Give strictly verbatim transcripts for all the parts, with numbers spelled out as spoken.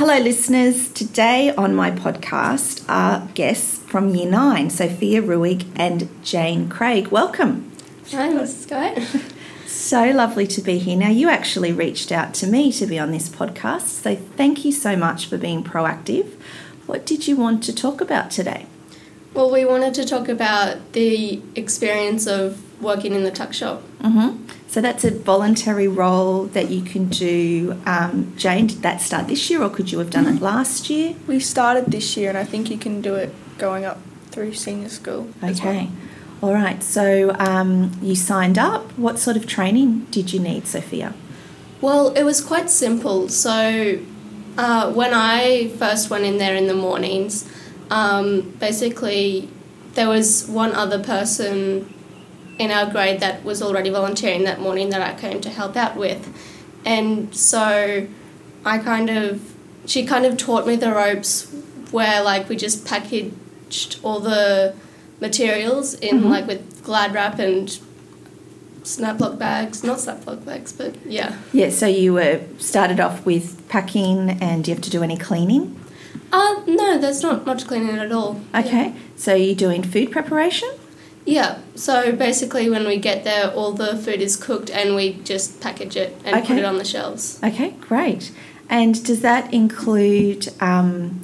Hello listeners, today on my podcast are guests from Year nine, Sophia Ruig and Jane Craig. Welcome. Hi, Missus Scott. So lovely to be here. Now you actually reached out to me to be on this podcast, so thank you so much for being proactive. What did you want to talk about today? Well, we wanted to talk about the experience of working in the tuck shop. Mm-hmm. So that's a voluntary role that you can do. Um, Jane, did that start this year or could you have done it last year? We started this year and I think you can do it going up through senior school. Okay. All right. So um, you signed up. What sort of training did you need, Sophia? Well, it was quite simple. So uh, when I first went in there in the mornings, um, basically there was one other person in our grade that was already volunteering that morning that I came to help out with. And so I kind of, she kind of taught me the ropes where like we just packaged all the materials in mm-hmm. like with Glad wrap and Snap-Lock bags, not Snap-Lock bags, but yeah. Yeah, so you were started off with packing and do you have to do any cleaning? Uh, no, there's not much cleaning at all. Okay, yeah. So you're doing food preparation? Yeah, so basically when we get there, all the food is cooked and we just package it and okay. put it on the shelves. Okay, great. And does that include um,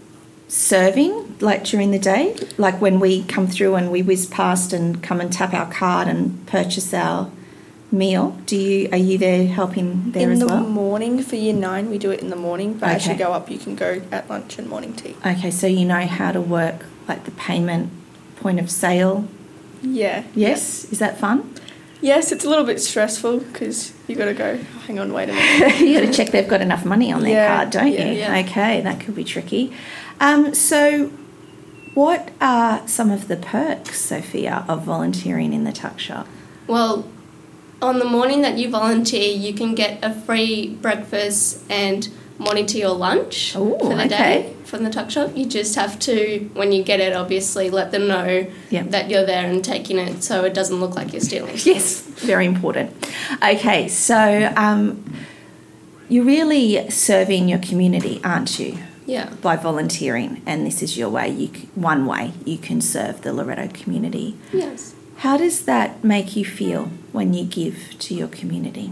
serving, like during the day? Like when we come through and we whiz past and come and tap our card and purchase our meal, do you are you there helping there in as the well? morning for year nine we do it in the morning, but okay. as you go up you can go at lunch and morning tea. Okay, so you know how to work like the payment point of sale? Yeah. Yes? Yeah. Is that fun? Yes, it's a little bit stressful because you got to go, oh, hang on, wait a minute. You got to check they've got enough money on their yeah, card, don't yeah, you? Yeah. Okay, that could be tricky. Um, so what are some of the perks, Sophia, of volunteering in the tuck shop? Well, on the morning that you volunteer, you can get a free breakfast and morning tea or lunch Ooh, for the okay. day from the tuck shop. You just have to, when you get it, obviously let them know yep. that you're there and taking it so it doesn't look like you're stealing. Yes, very important. Okay, so um, you're really serving your community, aren't you? Yeah. By volunteering, and this is your way, you c- one way you can serve the Loreto community. Yes. How does that make you feel when you give to your community?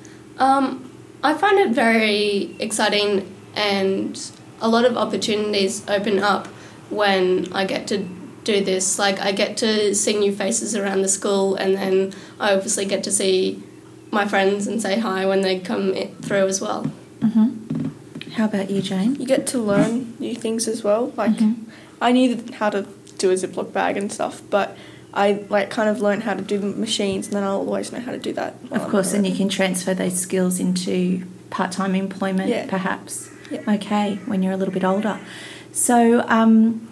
Um, I find it very exciting and a lot of opportunities open up when I get to do this. Like I get to see new faces around the school and then I obviously get to see my friends and say hi when they come through as well. Mm-hmm. How about you, Jane? You get to learn new things as well. Like mm-hmm. I knew how to do a Ziploc bag and stuff, but I like kind of learned how to do the machines and then I'll always know how to do that. Of course, and you can transfer those skills into part-time employment yeah. perhaps. Yeah. Okay, when you're a little bit older. So um,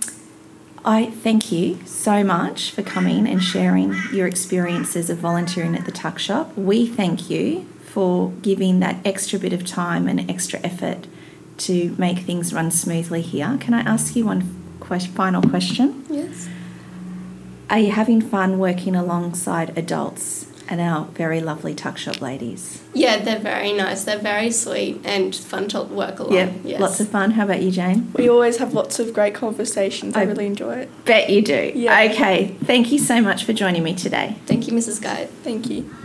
I thank you so much for coming and sharing your experiences of volunteering at the tuck shop. We thank you for giving that extra bit of time and extra effort to make things run smoothly here. Can I ask you one question, final question? Yes. Are you having fun working alongside adults and our very lovely tuck shop ladies? Yeah, they're very nice. They're very sweet and fun to work along. Yeah, yes. Lots of fun. How about you, Jane? We always have lots of great conversations. I, I really enjoy it. Bet you do. Yeah. Okay, thank you so much for joining me today. Thank you, Missus Guide. Thank you.